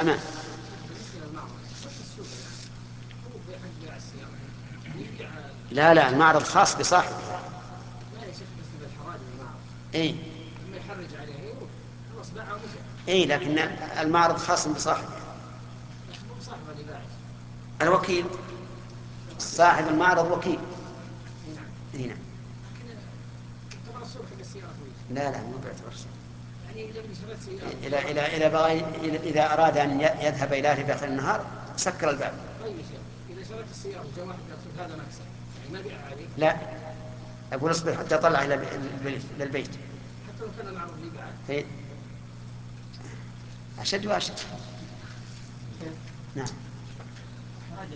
نعم. بالنسبة للمعرض وش السوق يعني؟ هو حق بيع السيارة يبيع. لا المعرض خاص بصاحبه. لا يا شيخ بس بالحرائق المعرض. اي لما يحرج عليه يروح خلاص باعه ومشى. اي، لكن المعرض خاص بصاحبه. لكن مو بصاحبه اللي باعه. الوكيل، صاحب المعرض وكيل. اي نعم. اي نعم. لكن يعتبر السوق حق السيارة كويس. لا مو باعتبار سوق. يعني إذا اشتريت سيارة. إذا أراد أن يذهب إلى أهله بآخر النهار سكر الباب. طيب يا شيخ إذا شريت السيارة وجاء واحد يقصد هذا مكسب يعني ما بيع عليه. لا، أقول اصبر حتى أطلع إلى البيت. حتى لو كان المعرض بيبيعه. أشد وأشد. نعم.